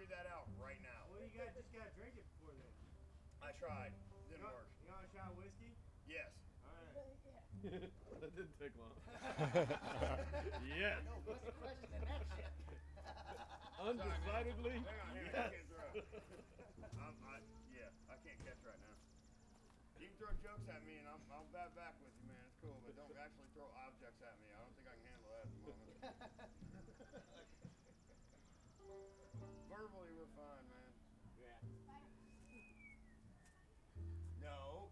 figure that out right now. Well, you just gotta drink it before then. I tried. Didn't work. You want a shot of whiskey? Yes. All right. That didn't take long. Yes. No, what's the question in that shit? Undecidedly. Hang on, here. Yes. I can't throw. I can't catch right now. You can throw jokes at me and I'll bat back with you, man. It's cool, but don't actually throw objects at me. I don't think I can handle that at the moment. Verbally, we're fine, man. Yeah. No.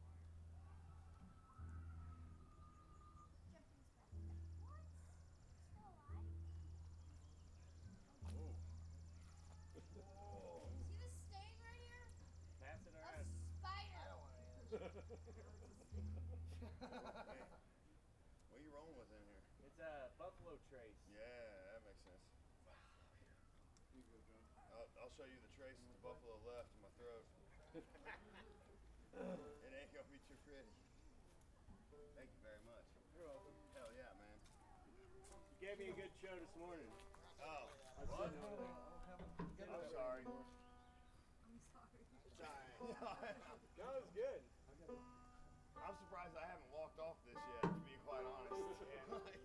Oh. Whoa. See this stain right here? Pass it That's around. a spider. I don't want any of Hey, what are you rolling with in here? It's a buffalo trace. Yeah, that makes sense. I'll show you the trace the buffalo left in my throat. It ain't gonna be too pretty. Thank you very much. You're welcome. Hell yeah, man. You gave me a good show this morning. Oh, I was what? sitting over there. I'm sorry. I'm sorry. Sorry. That was good. I'm surprised I haven't walked off this yet, to be quite honest. Like,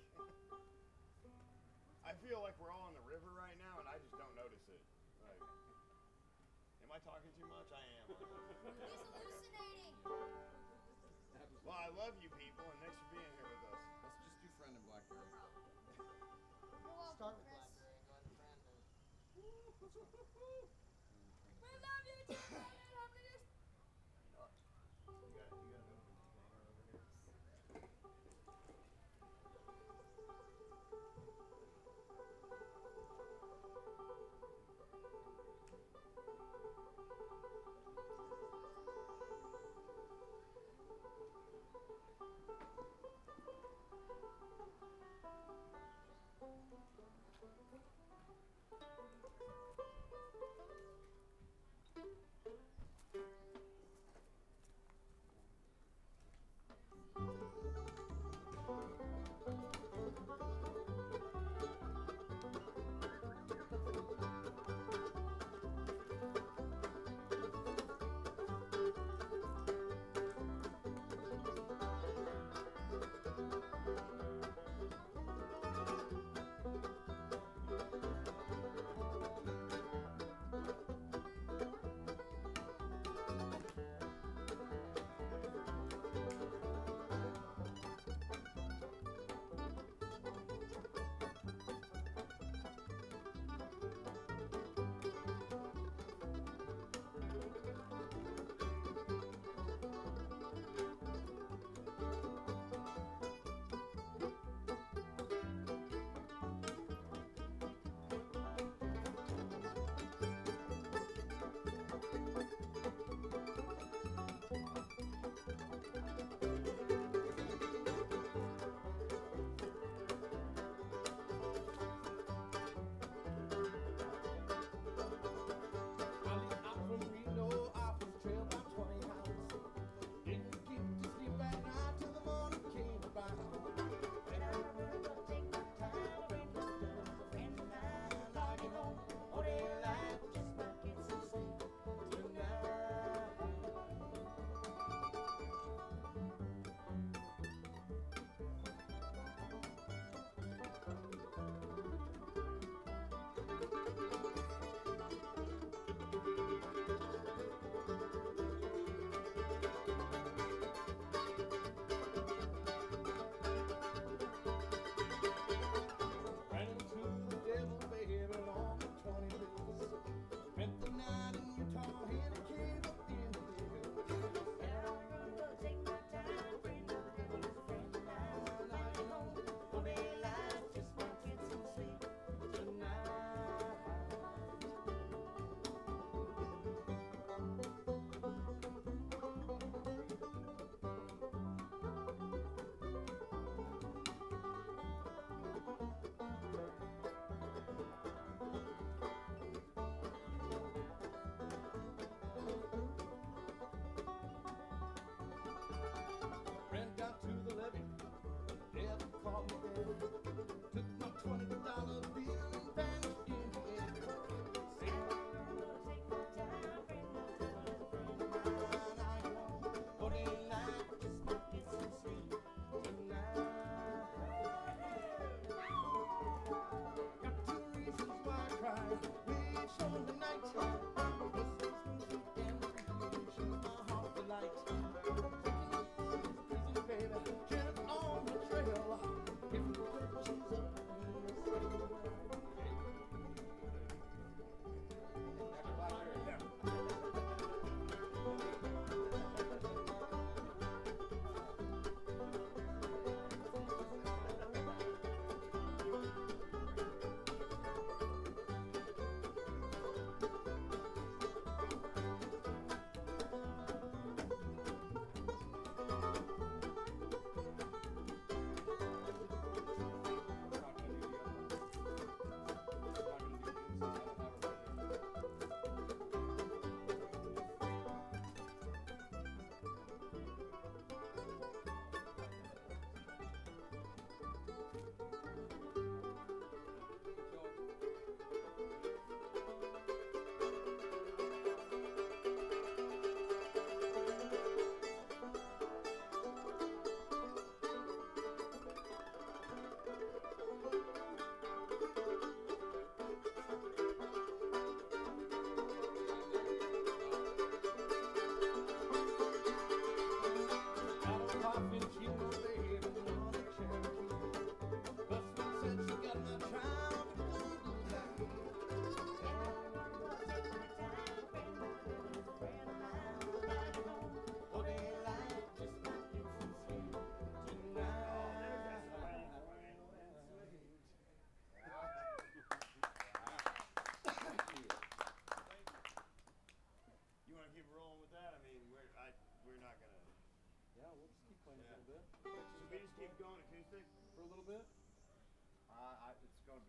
I feel like we're all on the river right now, and I just don't notice it. Like, am I talking too much? I am. He's hallucinating. Well, I love you people, and thanks for being here with us. Let's just do friend and Blackberry. You're welcome, Start with Chris. Blackberry and go into friend. We love you too, baby. You got an open container over here.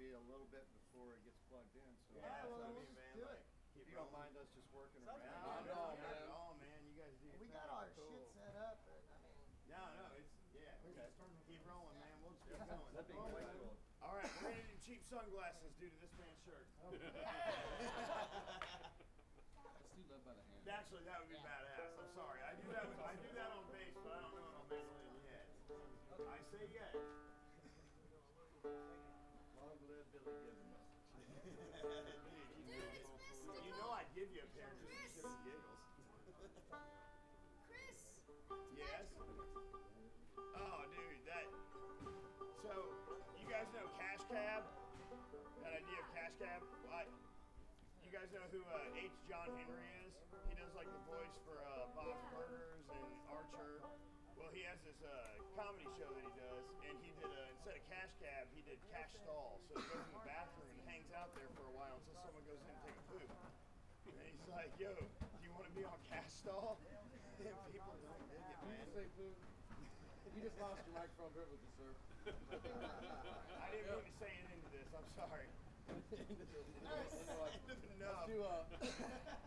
maybe a little bit before it gets plugged in. So Yeah, that's well, what I we'll mean, just man. do Like, it. keep if you don't rolling. mind us just working Sounds around. like No, fun. no, man. not at all, man. You guys do your We thing. got our Cool. shit set up, but I mean, No, it's yeah. Okay. Keep rolling, man. We'll just keep going. That'd be quite cool. All right, we're gonna do cheap sunglasses due to this man's shirt. Let's do love by the hand. Actually, that would be badass. I'm sorry. I do that on bass, but I don't know it on mandolin yet. I say yet. Long live Billy Gibbons. Dude, it's mystical. You know I'd give you a pair just for shits and giggles. Chris. Yes? Oh, dude, that. So, you guys know Cash Cab? That idea of Cash Cab? You guys know who H. John Henry is? He does like the voice for Bob's Burgers and Archer. Well, he has this comedy show that he does, and he did instead of Cash Cab, he did Cash Stall. So he goes in the bathroom and hangs out there for a while until someone goes in and take a poop. And he's like, "Yo, do you want to be on Cash Stall?" And people don't dig it, Did you man. say poop? You just lost your microphone privileges, sir. I didn't mean to say it into this. I'm sorry. Into the- Into the Let's nub. do